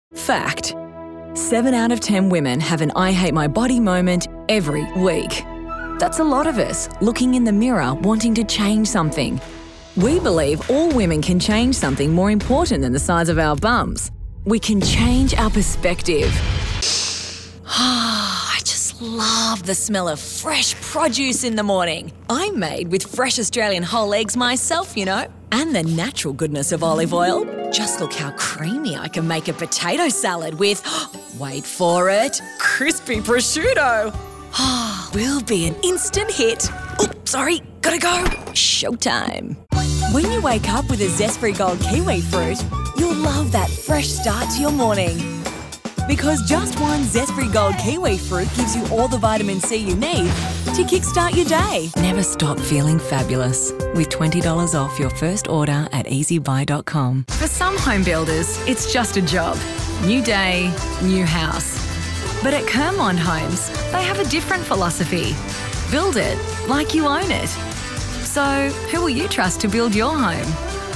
Fact: 7 out of 10 women have an I hate my body moment every week. That's a lot of us looking in the mirror wanting to change something. We believe all women can change something more important than the size of our bums. We can change our perspective. I just love the smell of fresh produce in the morning. I'm made with fresh Australian whole eggs myself, you know. And the natural goodness of olive oil. Just look how creamy I can make a potato salad with, wait for it, crispy prosciutto. We'll be an instant hit. Oops, sorry, gotta go. Showtime. When you wake up with a Zespri Gold kiwi fruit, you'll love that fresh start to your morning. Because just one Zespri Gold kiwi fruit gives you all the vitamin C you need to kickstart your day. Never stop feeling fabulous with $20 off your first order at easybuy.com. For some home builders, it's just a job. New day, new house. But at Kermond Homes, they have a different philosophy. Build it like you own it. So, who will you trust to build your home?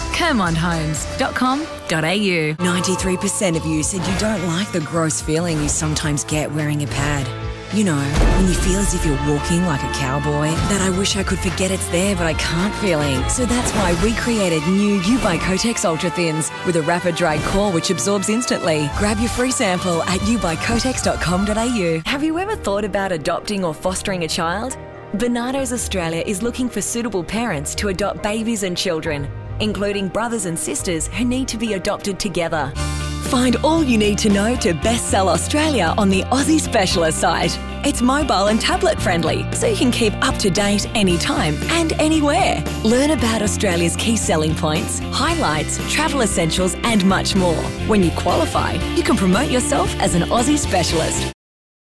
KermondHomes.com.au. 93% of you said you don't like the gross feeling you sometimes get wearing a pad. You know, when you feel as if you're walking like a cowboy, that I wish I could forget it's there but I can't feeling. So that's why we created new U by Kotex Ultra Thins with a rapid dry core which absorbs instantly. Grab your free sample at ubykotex.com.au. Have you ever thought about adopting or fostering a child? Barnardo's Australia is looking for suitable parents to adopt babies and children, including brothers and sisters who need to be adopted together. Find all you need to know to best sell Australia on the Aussie Specialist site. It's mobile and tablet friendly, so you can keep up to date anytime and anywhere. Learn about Australia's key selling points, highlights, travel essentials and much more. When you qualify, you can promote yourself as an Aussie Specialist.